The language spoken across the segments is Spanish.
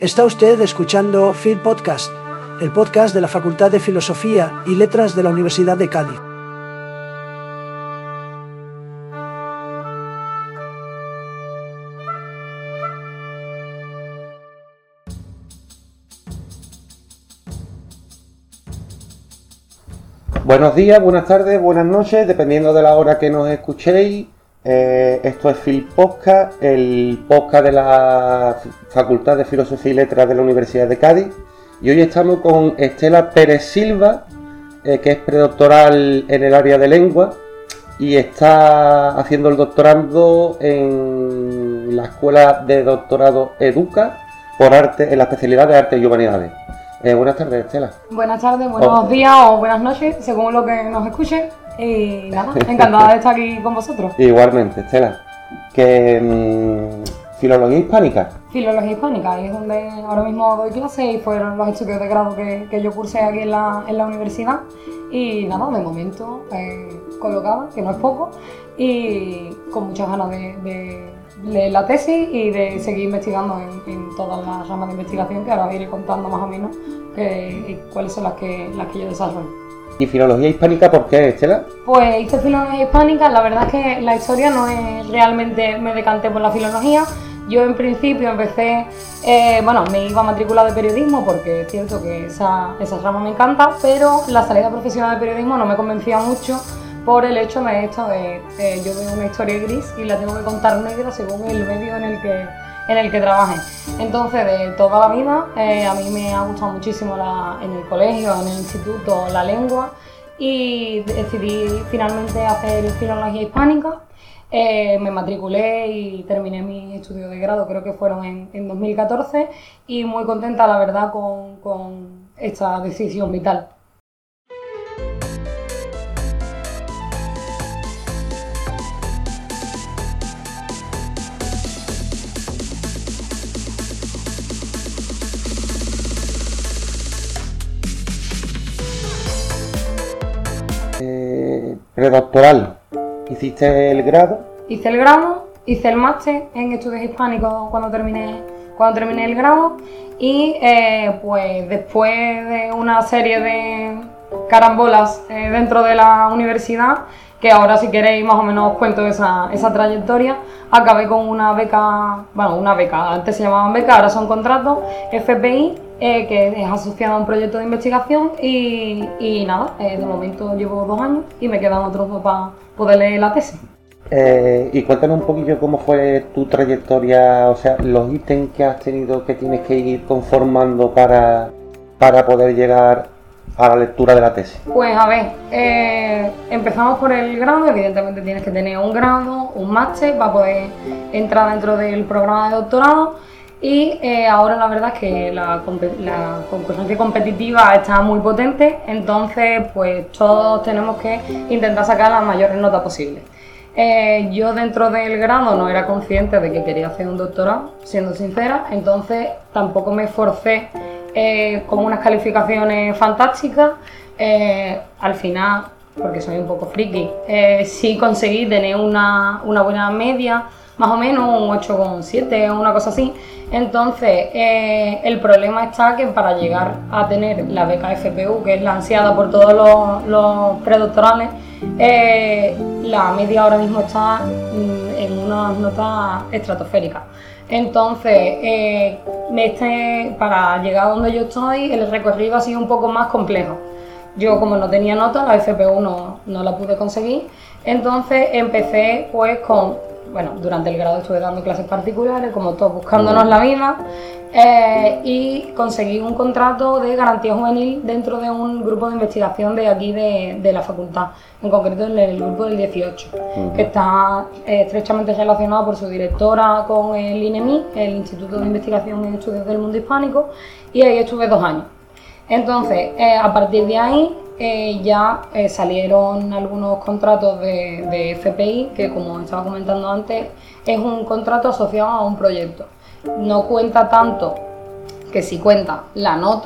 Está usted escuchando Phil Podcast, el podcast de la Facultad de Filosofía y Letras de la Universidad de Cádiz. Buenos días, buenas tardes, buenas noches, dependiendo de la hora que nos escuchéis. Esto es Phil Podcast, el podcast de la Facultad de Filosofía y Letras de la Universidad de Cádiz. Y hoy estamos con Estela Pérez Silva, que es predoctoral en el área de lengua y está haciendo el doctorado en la Escuela de Doctorado Educa por arte, en la especialidad de Arte y Humanidades. Buenas tardes, Estela. Buenas tardes, buenos días o buenas noches, según lo que nos escuchen. Y nada, encantada de estar aquí con vosotros. Igualmente, Estela. Filología hispánica. Filología hispánica, ahí es donde ahora mismo doy clase y fueron los estudios de grado que yo cursé aquí en la universidad. Y nada, de momento colocada, que no es poco, y con muchas ganas de leer la tesis y de seguir investigando en todas las ramas de investigación, que ahora os iré contando más o menos cuáles son las que yo desarrollo. ¿Y filología hispánica por qué, Estela? Pues hice filología hispánica, la verdad es que la historia no es realmente, me decanté por la filología. Yo en principio empecé, me iba a matricular de periodismo porque es cierto que esa rama me encanta, pero la salida profesional de periodismo no me convencía mucho por el hecho de esto de yo veo una historia gris y la tengo que contar negra según el medio en el que trabaje. Entonces, de toda la vida, a mí me ha gustado muchísimo en el colegio, en el instituto, la lengua, y decidí finalmente hacer filología hispánica. Me matriculé y terminé mis estudios de grado, creo que fueron en 2014, y muy contenta, la verdad, con esta decisión vital. Predoctoral. ¿Hiciste el grado? Hice el grado, hice el máster en estudios hispánicos cuando terminé el grado y pues después de una serie de carambolas dentro de la universidad, que ahora si queréis más o menos os cuento esa trayectoria, acabé con una beca, antes se llamaban becas, ahora son contratos, FPI, que es asociado a un proyecto de investigación y nada, de momento llevo 2 años y me quedan otros 2 para poder leer la tesis. Y cuéntanos un poquillo cómo fue tu trayectoria, o sea, los ítems que has tenido, que tienes que ir conformando para poder llegar a la lectura de la tesis. Pues a ver, empezamos por el grado. Evidentemente tienes que tener un grado, un máster para poder entrar dentro del programa de doctorado y ahora la verdad es que la concurrencia competitiva está muy potente, entonces pues todos tenemos que intentar sacar las mayores notas posibles. Yo dentro del grado no era consciente de que quería hacer un doctorado, siendo sincera, entonces tampoco me esforcé con unas calificaciones fantásticas. Al final, porque soy un poco friki, sí conseguí tener una buena media, más o menos un 8,7 o una cosa así. Entonces, el problema está que para llegar a tener la beca FPU, que es la ansiada por todos los predoctorales, la media ahora mismo está en unas notas estratosféricas. Entonces, para llegar a donde yo estoy, el recorrido ha sido un poco más complejo. Yo, como no tenía nota, la FPU no la pude conseguir. Entonces, empecé pues durante el grado estuve dando clases particulares, como todos, buscándonos la vida, y conseguí un contrato de garantía juvenil dentro de un grupo de investigación de aquí de la facultad, en concreto en el grupo del 18, que está estrechamente relacionado por su directora con el INEMI, el Instituto de Investigación en Estudios del Mundo Hispánico, y ahí estuve 2 años. Entonces, a partir de ahí ya salieron algunos contratos de FPI, que como estaba comentando antes, es un contrato asociado a un proyecto. No cuenta tanto, que sí cuenta la nota,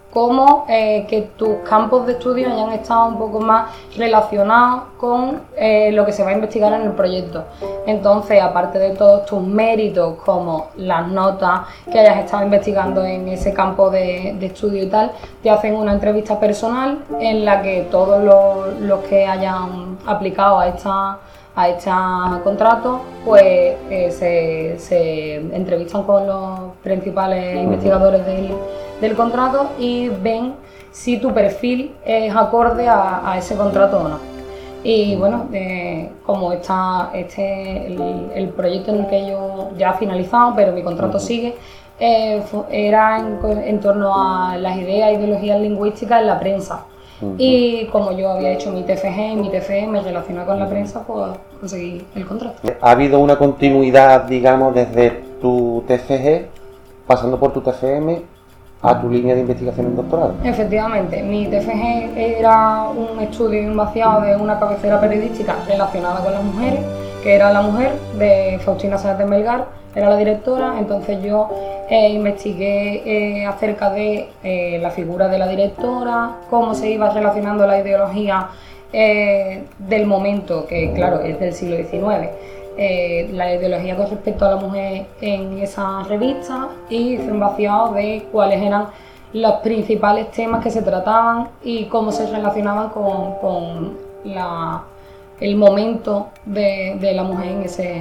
como que tus campos de estudio hayan estado un poco más relacionados con lo que se va a investigar en el proyecto. Entonces, aparte de todos tus méritos, como las notas que hayas estado investigando en ese campo de estudio y tal, te hacen una entrevista personal en la que todos los que hayan aplicado a este contrato, pues se entrevistan con los principales investigadores del contrato y ven si tu perfil es acorde a ese contrato o no. Y bueno, como está el proyecto en el que yo ya he finalizado, pero mi contrato sigue, era en torno a las ideas e ideologías lingüísticas en la prensa. Y como yo había hecho mi TFG y mi TFE me relacionaba con la prensa, pues conseguí el contrato. ¿Ha habido una continuidad, digamos, desde tu TFG, pasando por tu TFM, a tu línea de investigación en doctorado? Efectivamente, mi TFG era un estudio y un vaciado de una cabecera periodística relacionada con las mujeres, que era La Mujer, de Faustina Sáenz de Melgar, era la directora. Entonces yo investigué acerca de la figura de la directora, cómo se iba relacionando la ideología del momento, que claro, es del siglo XIX, la ideología con respecto a la mujer en esa revista, y hice un vaciado de cuáles eran los principales temas que se trataban y cómo se relacionaban con el momento de la mujer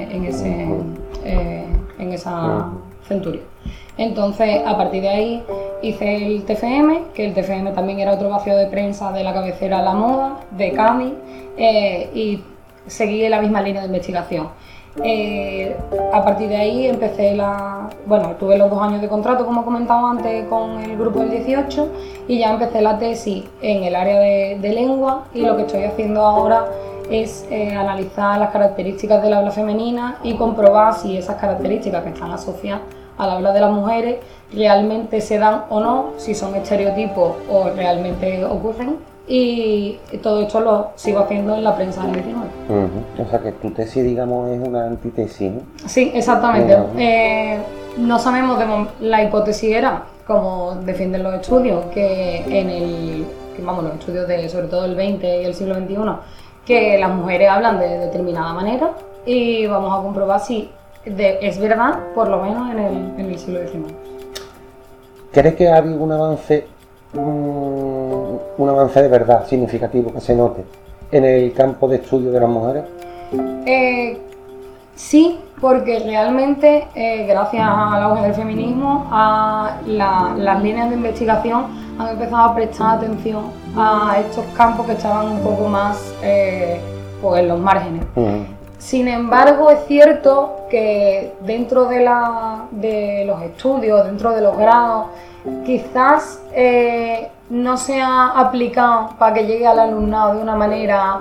en esa centuria. Entonces, a partir de ahí hice el TFM, que el TFM también era otro vacío de prensa de la cabecera La Moda, de Cádiz, y seguí la misma línea de investigación. A partir de ahí empecé tuve los 2 años de contrato, como he comentado antes, con el grupo del 18, y ya empecé la tesis en el área de lengua, y lo que estoy haciendo ahora es analizar las características del habla femenina y comprobar si esas características que están asociadas al habla de las mujeres realmente se dan o no, si son estereotipos o realmente ocurren. Y todo esto lo sigo haciendo en la prensa del 19. O sea que tu tesis, digamos, es una antitesis, ¿no? Sí, exactamente. No sabemos, la hipótesis era, como defienden los estudios, que los estudios sobre todo el 20 y el siglo XXI, que las mujeres hablan de determinada manera, y vamos a comprobar si es verdad, por lo menos en el siglo XIX. ¿Crees que ha habido un avance de verdad significativo que se note en el campo de estudio de las mujeres? Sí, porque realmente, gracias al auge del feminismo, las líneas de investigación han empezado a prestar atención a estos campos que estaban un poco más en los márgenes. Sin embargo, es cierto que dentro de los estudios, dentro de los grados, quizás no se ha aplicado para que llegue al alumnado de una manera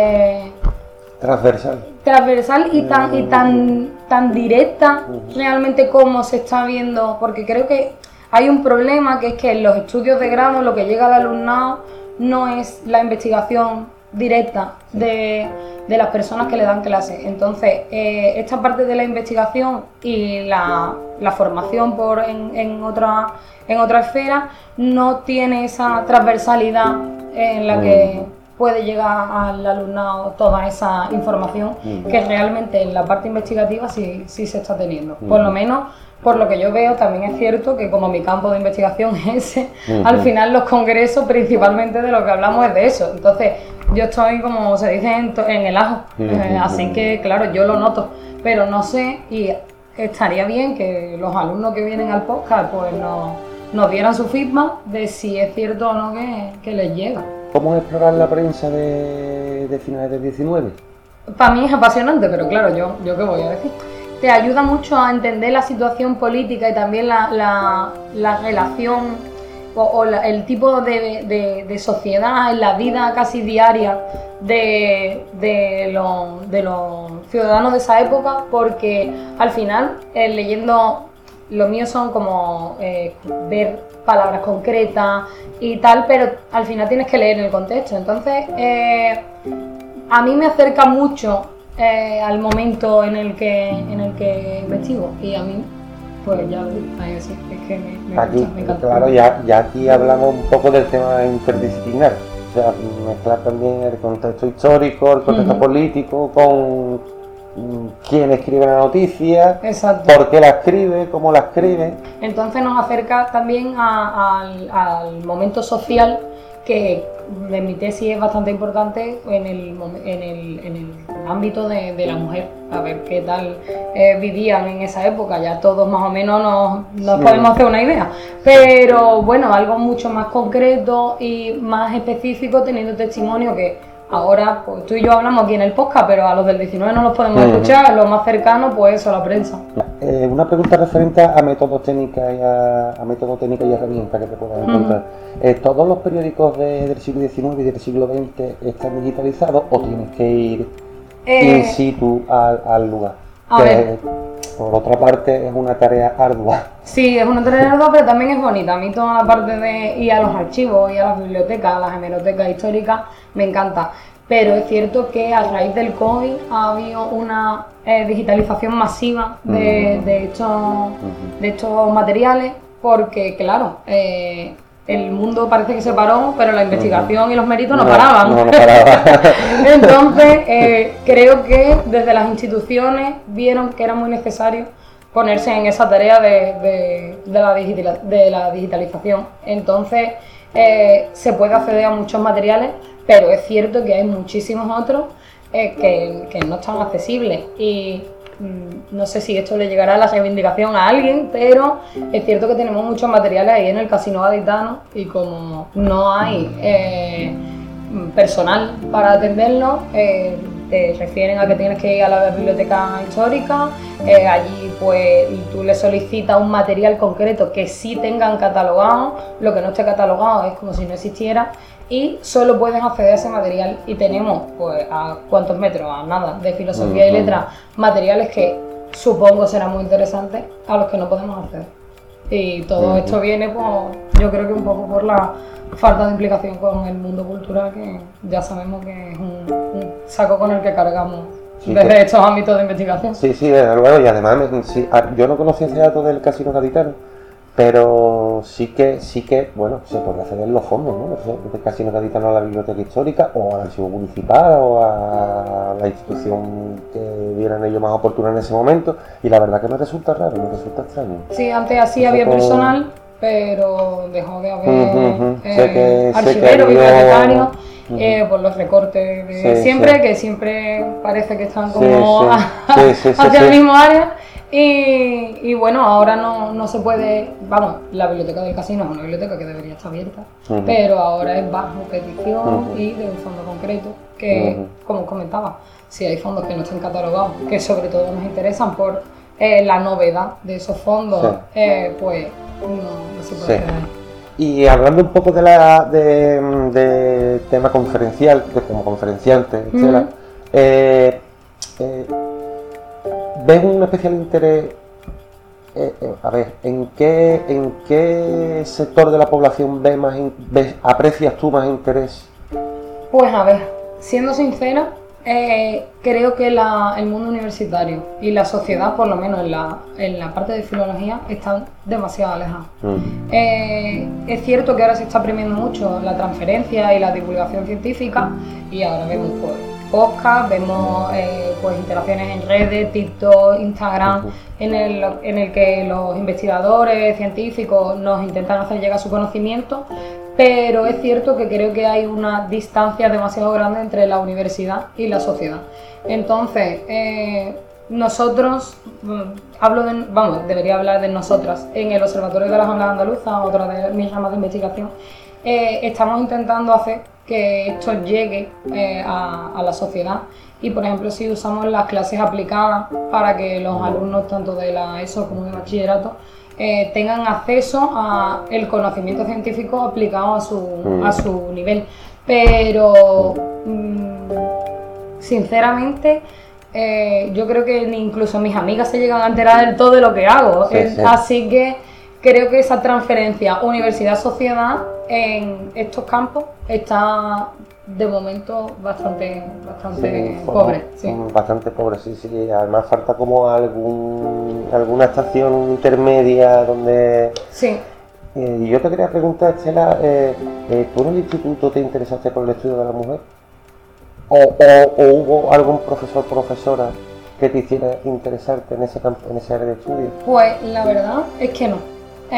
transversal y tan directa realmente como se está viendo, porque creo que hay un problema, que es que en los estudios de grado lo que llega al alumnado no es la investigación directa de las personas que le dan clases. Entonces, esta parte de la investigación y la formación en otra esfera no tiene esa transversalidad en la que puede llegar al alumnado toda esa información que realmente en la parte investigativa sí se está teniendo. Por lo menos, por lo que yo veo, también es cierto que como mi campo de investigación es ese, al final los congresos principalmente de lo que hablamos es de eso. Entonces, yo estoy, como se dice, en el ajo, así que claro, yo lo noto, pero no sé, y estaría bien que los alumnos que vienen al podcast pues nos dieran su feedback de si es cierto o no que les llega. ¿Cómo explorar la prensa de finales del 19? Para mí es apasionante, pero claro, yo qué voy a decir. Te ayuda mucho a entender la situación política y también la relación el tipo de sociedad en la vida casi diaria de los ciudadanos de esa época, porque al final, leyendo, lo mío son como ver palabras concretas y tal, pero al final tienes que leer el contexto. Entonces, a mí me acerca mucho al momento en el que investigo, y a mí pues ya ahí sí, es que me Aquí, gusta, me encanta. claro, ya aquí hablamos un poco del tema interdisciplinar, o sea, mezclar también el contexto histórico, el contexto político, con quién escribe la noticia, Exacto. por qué la escribe, cómo la escribe. Entonces nos acerca también al momento social, que en mi tesis es bastante importante en el ámbito de la mujer, a ver qué tal vivían en esa época. Ya todos más o menos nos podemos hacer una idea, pero bueno, algo mucho más concreto y más específico, teniendo testimonio que ahora pues tú y yo hablamos aquí en el podcast, pero a los del 19 no los podemos escuchar, lo más cercano pues eso, la prensa. Una pregunta referente a métodos técnicos y y herramientas que te puedas encontrar. ¿Todos los periódicos del siglo XIX y del siglo XX están digitalizados o tienes que ir in situ al lugar? A ver. Por otra parte es una tarea ardua. Sí, es una tarea ardua, pero también es bonita. A mí toda la parte de ir a los archivos, ir a las bibliotecas, a las hemerotecas históricas, me encanta. Pero es cierto que a raíz del COVID ha habido una digitalización masiva de estos materiales, porque claro, el mundo parece que se paró, pero la investigación y los méritos no paraban. No paraban. Entonces, creo que desde las instituciones vieron que era muy necesario ponerse en esa tarea de la digitalización. Entonces, se puede acceder a muchos materiales, pero es cierto que hay muchísimos otros que no están accesibles. Y no sé si esto le llegará a la reivindicación a alguien, pero es cierto que tenemos muchos materiales ahí en el Casino Gaditano, y como no hay personal para atenderlo, te refieren a que tienes que ir a la biblioteca histórica. Allí pues tú le solicitas un material concreto que sí tengan catalogado, lo que no esté catalogado es como si no existiera, y solo puedes acceder a ese material. Y tenemos pues a cuántos metros, a nada, de filosofía y letras, materiales que supongo serán muy interesantes, a los que no podemos acceder. Y todo esto viene, pues, yo creo que un poco por la falta de implicación con el mundo cultural, que ya sabemos que es un saco con el que cargamos desde estos ámbitos de investigación. Sí, desde luego, y además yo no conocía ese dato del Casino Gaditano, pero sí que bueno, se podría acceder en los fondos, ¿no? Del Casino Gaditano a la biblioteca histórica, o al archivo municipal, o a la institución que vieran ellos más oportuna en ese momento, y la verdad que me resulta raro, me resulta extraño. Sí, antes así había personal, pero dejó de haber archiveros, bibliotecarios, por los recortes de siempre, que siempre parece que están como hacia el mismo área. Y bueno, ahora no se puede, vamos, la biblioteca del casino es una biblioteca que debería estar abierta, pero ahora es bajo petición y de un fondo concreto, que como comentaba, si hay fondos que no estén catalogados, que sobre todo nos interesan por la novedad de esos fondos, pues no se puede hacer. Y hablando un poco de tema conferencial, como conferenciante, Estela, ¿ves un especial interés, a ver, en qué sector de la población aprecias tú más interés? Pues a ver, siendo sincera, creo que el mundo universitario y la sociedad, por lo menos en la parte de filología, están demasiado alejados. Es cierto que ahora se está premiando mucho la transferencia y la divulgación científica, y ahora vemos pues podcast, vemos pues interacciones en redes, TikTok, Instagram, en el que los investigadores científicos nos intentan hacer llegar su conocimiento, pero es cierto que creo que hay una distancia demasiado grande entre la universidad y la sociedad. Entonces, nosotros, debería hablar de nosotras, en el Observatorio de las Ondas Andaluzas, otra de mis ramas de investigación, estamos intentando hacer que esto llegue a la sociedad, y por ejemplo si usamos las clases aplicadas para que los alumnos tanto de la ESO como de bachillerato tengan acceso a el conocimiento científico aplicado a su nivel, pero sinceramente yo creo que ni incluso mis amigas se llegan a enterar del todo de lo que hago, así que creo que esa transferencia universidad-sociedad en estos campos está de momento bastante Sí, pobre. Sí. Bastante pobre, sí. Además falta como alguna estación intermedia donde... Sí. Y yo te quería preguntar, Estela, ¿tú en el instituto te interesaste por el estudio de la mujer? ¿O hubo algún profesor o profesora que te hiciera interesarte en ese campo, en ese área de estudio? Pues la verdad es que no.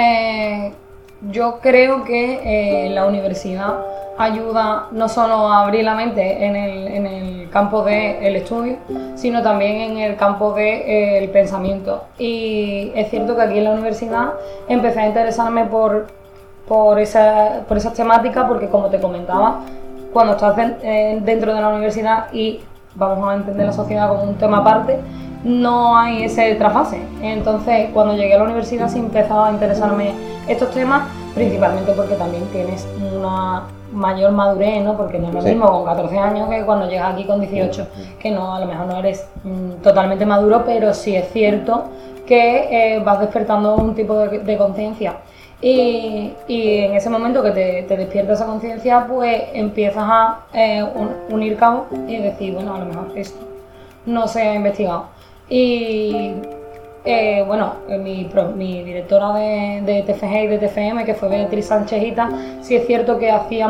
Yo creo que la universidad ayuda no solo a abrir la mente en el campo del estudio, sino también en el campo del pensamiento. Y es cierto que aquí en la universidad empecé a interesarme por esas temáticas, porque como te comentaba, cuando estás dentro de la universidad y vamos a entender la sociedad como un tema aparte, no hay ese trasvase. Entonces, cuando llegué a la universidad sí empezaba a interesarme estos temas, principalmente porque también tienes una mayor madurez, ¿no? Porque no es lo mismo con 14 años que cuando llegas aquí con 18, que no, a lo mejor no eres totalmente maduro, pero sí es cierto que vas despertando un tipo de conciencia. Y en ese momento que te despierta esa conciencia, pues empiezas a unir cabos y decir, bueno, a lo mejor esto no se ha investigado. Y bueno, mi directora de TFG y de TFM, que fue Beatriz Sánchezita, sí es cierto que hace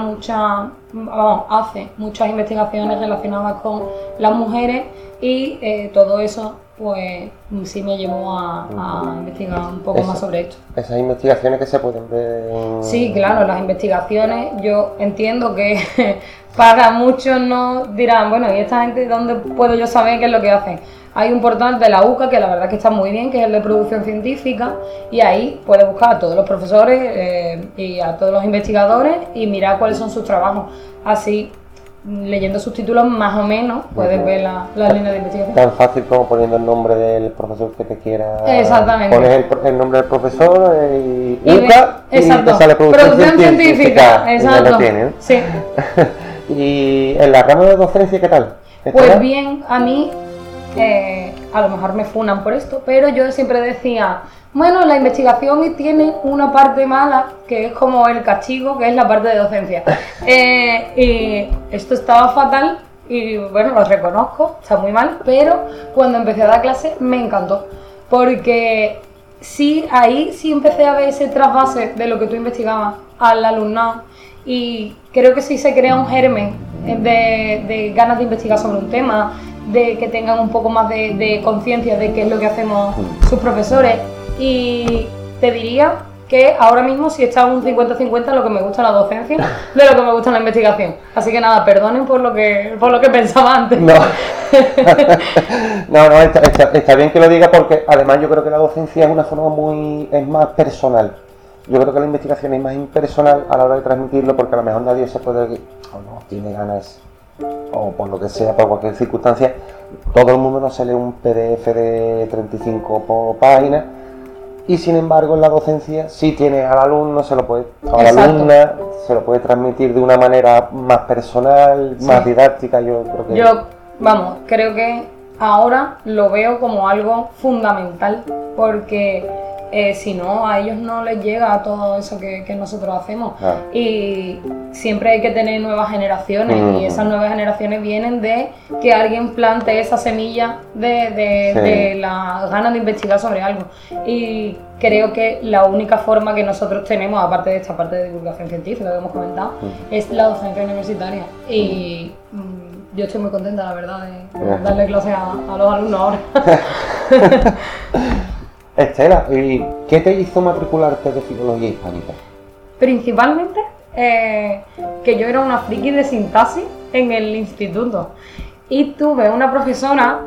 muchas investigaciones relacionadas con las mujeres y todo eso pues sí me llevó a investigar un poco más sobre esto. Esas investigaciones que se pueden ver en... Sí, claro, las investigaciones, yo entiendo que para muchos no dirán, bueno, ¿y esta gente dónde puedo yo saber qué es lo que hacen? Hay un portal de la UCA que la verdad que está muy bien, que es el de producción científica, y ahí puedes buscar a todos los profesores y a todos los investigadores y mirar cuáles son sus trabajos. Así, leyendo sus títulos más o menos puedes ver la línea de investigación. Tan fácil como poniendo el nombre del profesor que te quiera. Exactamente. Pones el nombre del profesor y UCA y te sale producción científica. Exacto. Y ya lo tienen. Sí. Y en la rama de docencia, ¿qué tal? Pues bien, a mí a lo mejor me funan por esto, pero yo siempre decía, bueno, la investigación tiene una parte mala, que es como el castigo, que es la parte de docencia. Y esto estaba fatal y bueno, lo reconozco, está muy mal, pero cuando empecé a dar clase me encantó, porque sí, ahí sí empecé a ver ese trasvase de lo que tú investigabas al alumnado, y creo que sí se crea un germen de ganas de investigar sobre un tema, de que tengan un poco más de conciencia de qué es lo que hacemos sus profesores. Y te diría que ahora mismo sí está un 50-50 lo que me gusta la docencia de lo que me gusta la investigación. Así que nada, perdonen por lo que pensaba antes. No, está bien que lo diga, porque además yo creo que la docencia es una forma es más personal. Yo creo que la investigación es más impersonal a la hora de transmitirlo, porque a lo mejor nadie se puede, o no tiene ganas, o por lo que sea, por cualquier circunstancia, todo el mundo no se lee un PDF de 35 páginas, y sin embargo en la docencia sí tiene al alumno, a la alumna se lo puede transmitir de una manera más personal, más didáctica. Creo que ahora lo veo como algo fundamental, porque si no, a ellos no les llega todo eso que nosotros hacemos. Y siempre hay que tener nuevas generaciones, y esas nuevas generaciones vienen de que alguien plante esa semilla de las ganas de investigar sobre algo. Y creo que la única forma que nosotros tenemos, aparte de esta parte de divulgación científica que hemos comentado, es la docencia universitaria. Y yo estoy muy contenta, la verdad, de darle clase a los alumnos ahora. Estela, ¿y qué te hizo matricularte de filología hispánica? Principalmente que yo era una friki de sintaxis en el instituto, y tuve una profesora,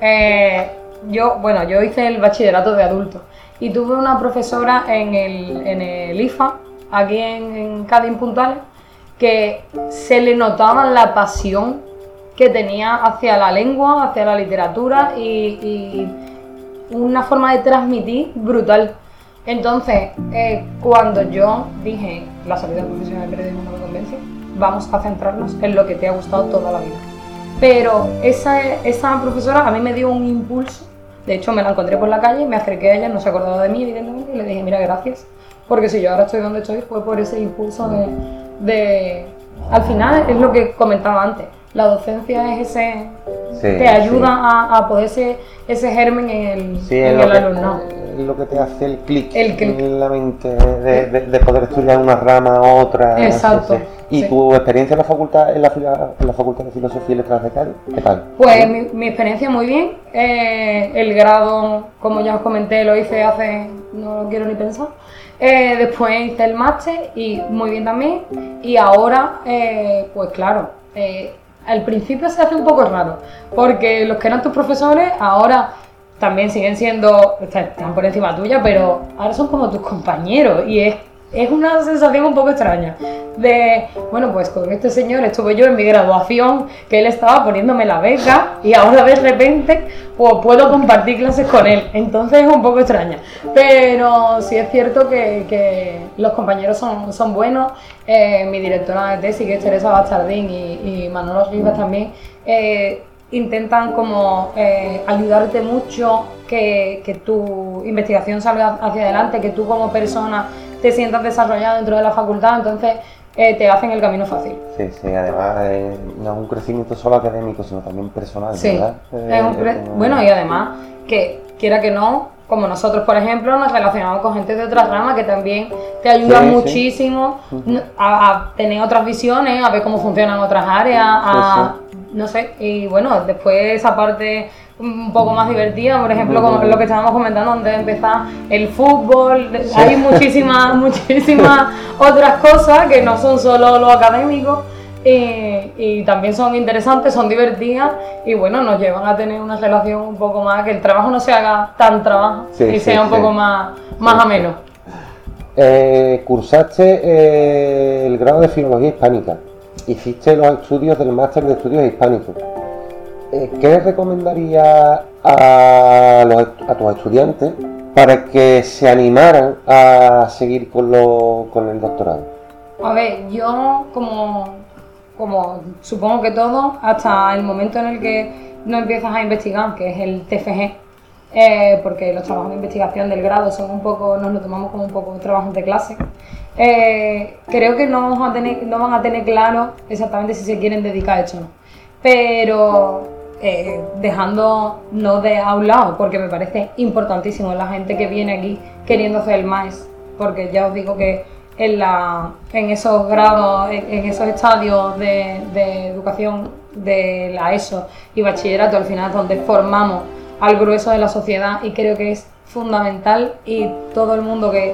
yo hice el bachillerato de adultos, y tuve una profesora en el IFA, aquí en Cádiz Puntuales, que se le notaba la pasión que tenía hacia la lengua, hacia la literatura, y una forma de transmitir brutal. Entonces, cuando yo dije la salida profesional de periodismo no me convence, vamos a centrarnos en lo que te ha gustado toda la vida. Pero esa profesora a mí me dio un impulso. De hecho, me la encontré por la calle, me acerqué a ella, no se acordaba de mí evidentemente, y le dije, mira, gracias, porque si yo ahora estoy donde estoy fue por ese impulso de al final es lo que comentaba antes, la docencia es ese, Sí, te ayuda a poder ser ese germen en el alumnado. Es lo que te hace el clic El clic. en la mente de poder estudiar una rama a otra. Exacto. Sí, sí. ¿Y sí. tu experiencia en la facultad, en la Facultad de Filosofía y Letras de Cádiz? ¿Qué tal? Pues mi experiencia muy bien. El grado, como ya os comenté, lo hice hace, no lo quiero ni pensar. Después hice el máster y muy bien también. Y ahora, pues claro, al principio se hace un poco raro, porque los que eran tus profesores ahora también siguen siendo, están por encima tuya, pero ahora son como tus compañeros y es una sensación un poco extraña de, bueno, pues con este señor estuve yo en mi graduación, que él estaba poniéndome la beca y ahora de repente pues puedo compartir clases con él, entonces es un poco extraña, pero sí es cierto que los compañeros son buenos. Mi directora de tesis, que es Teresa Bastardín, y Manolo Rivas también, intentan como ayudarte mucho, que tu investigación salga hacia adelante, que tú como persona te sientas desarrollado dentro de la facultad, entonces te hacen el camino fácil. Sí, sí, además no es un crecimiento solo académico, sino también personal, Sí, ¿verdad? bueno, y además que quiera que no, como nosotros por ejemplo nos relacionamos con gente de otras ramas que también te ayudan Sí, muchísimo sí. a tener otras visiones, a ver cómo funcionan otras áreas, no sé, y bueno, después esa parte un poco más divertida, por ejemplo, como lo que estábamos comentando antes de empezar, el fútbol, Sí. hay muchísimas otras cosas que no son solo lo académico. Y también son interesantes, son divertidas y bueno, nos llevan a tener una relación un poco más, que el trabajo no se haga tan trabajo y sea un poco más ameno. Cursaste el grado de Filología Hispánica, hiciste los estudios del máster de Estudios Hispánicos. ¿Qué les recomendaría a tus estudiantes para que se animaran a seguir con el doctorado? A ver, yo como supongo que todos, hasta el momento en el que no empiezas a investigar, que es el TFG, porque los trabajos de investigación del grado son un poco, nos lo tomamos como un poco trabajos de clase, creo que no van a tener claro exactamente si se quieren dedicar a esto o no. Pero dejando no de a un lado, porque me parece importantísimo la gente que viene aquí queriendo hacer el MAES, porque ya os digo que en esos grados, en esos estadios de educación de la ESO y bachillerato, al final es donde formamos al grueso de la sociedad y creo que es fundamental, y todo el mundo que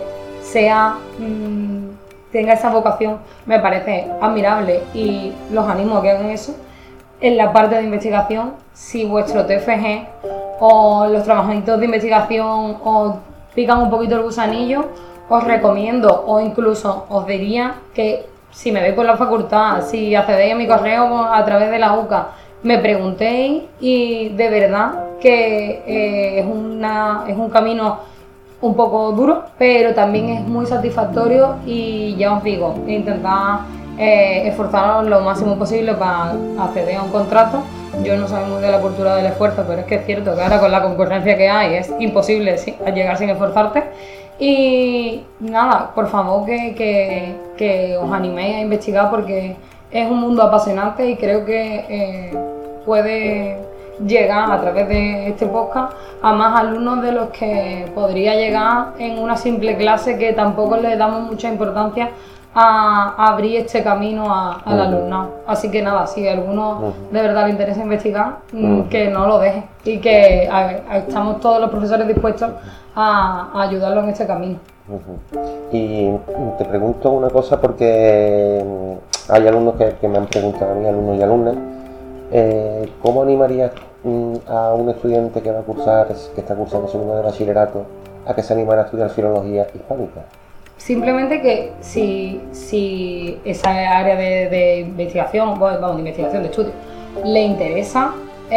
tenga esa vocación me parece admirable y los animo a que hagan eso. En la parte de investigación, si vuestro TFG o los trabajitos de investigación os pican un poquito el gusanillo, os recomiendo o incluso os diría que si me veis por la facultad, si accedéis a mi correo a través de la UCA, me preguntéis, y de verdad que es un camino un poco duro, pero también es muy satisfactorio, y ya os digo, intentad esforzaros lo máximo posible para acceder a un contrato. Yo no soy muy de la cultura del esfuerzo, pero es que es cierto que ahora con la concurrencia que hay es imposible llegar sin esforzarte. Y nada, por favor que os animéis a investigar, porque es un mundo apasionante y creo que puede llegar a través de este podcast a más alumnos de los que podría llegar en una simple clase, que tampoco le damos mucha importancia a abrir este camino al alumnado. Así que nada, si a alguno de verdad le interesa investigar, que no lo deje, y que estamos todos los profesores dispuestos a ayudarlo en este camino. Y te pregunto una cosa, porque hay alumnos que me han preguntado a mí, alumnos y alumnas, ¿cómo animarías a un estudiante que está cursando segundo de bachillerato a que se animara a estudiar filología hispánica? Simplemente que si esa área de investigación, de investigación, de estudio, le interesa,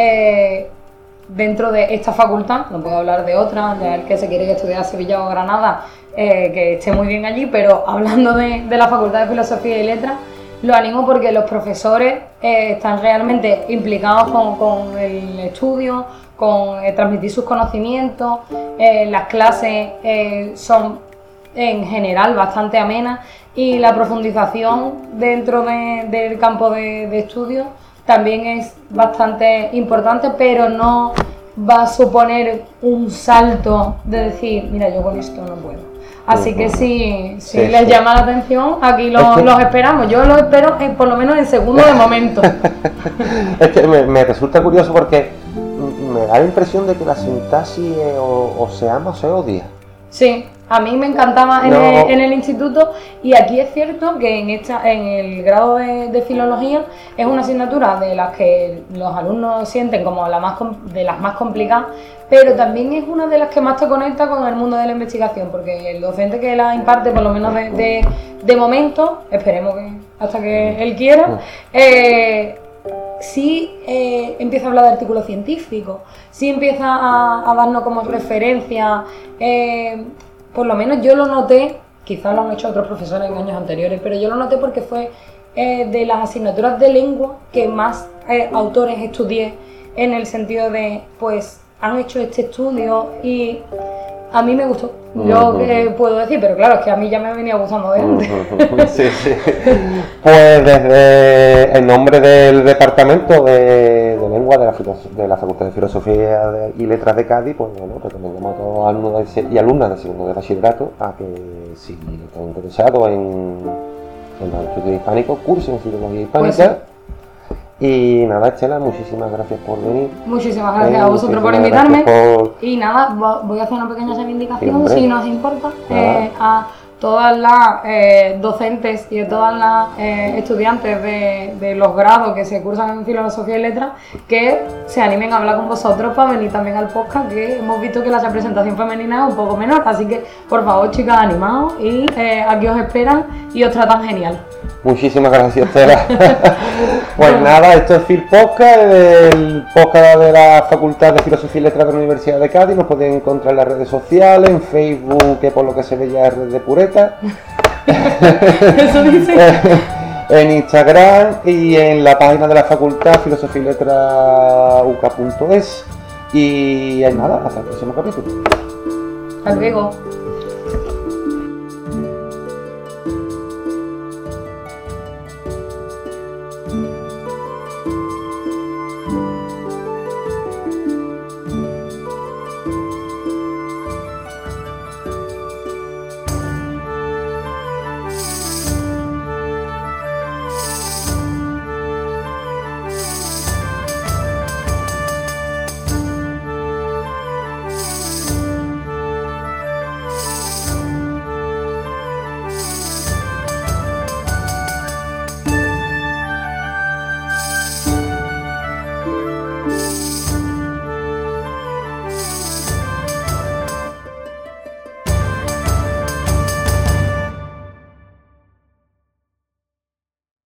dentro de esta facultad, no puedo hablar de otra, ya el que se quiere estudiar Sevilla o Granada, que esté muy bien allí, pero hablando de la Facultad de Filosofía y Letras, lo animo porque los profesores están realmente implicados con el estudio, con transmitir sus conocimientos, las clases son en general bastante amena y la profundización dentro del campo de estudio también es bastante importante, pero no va a suponer un salto de decir, mira, yo con esto no puedo. Así que si les llama la atención, aquí los esperamos. Yo los espero por lo menos en segundo de momento. Es que me resulta curioso porque me da la impresión de que la sintaxis o se ama o se odia. Sí, a mí me encantaba en el instituto, y aquí es cierto que en el grado de filología es una asignatura de las que los alumnos sienten como de las más complicadas, pero también es una de las que más te conecta con el mundo de la investigación, porque el docente que la imparte, por lo menos de momento, esperemos que hasta que él quiera, sí empieza a hablar de artículos científicos, sí empieza a darnos como referencia, por lo menos yo lo noté, quizás lo han hecho otros profesores en años anteriores, pero yo lo noté porque fue de las asignaturas de lengua que más autores estudié, en el sentido de, pues, han hecho este estudio y a mí me gustó. Yo puedo decir, pero claro, es que a mí ya me venía gustando de antes. Sí. Pues desde el nombre del Departamento de Lengua de la Facultad de Filosofía y Letras de Cádiz, pues bueno, recomendamos a todos los alumnos y alumnas de segundo de bachillerato a que, si están interesados en los estudios hispánicos, cursen Filología Hispánica. Pues sí. Y nada, Estela, muchísimas gracias por venir. Muchísimas gracias a vosotros por invitarme. Y nada, voy a hacer una pequeña reivindicación, si no os importa, a todas las docentes y a todas las estudiantes de los grados que se cursan en Filosofía y Letras, que se animen a hablar con vosotros para venir también al podcast, que hemos visto que la representación femenina es un poco menor. Así que, por favor, chicas, animaos, y aquí os esperan y os tratan genial. Muchísimas gracias, Estela. Pues nada, esto es Fil Podcast, el podcast de la Facultad de Filosofía y Letras de la Universidad de Cádiz. Nos pueden encontrar en las redes sociales, en Facebook, que por lo que se ve ya es red de pureta. Eso dice. En Instagram y en la página de la Facultad Filosofía y Letras uca.es. Y nada, hasta el próximo capítulo. Hasta luego.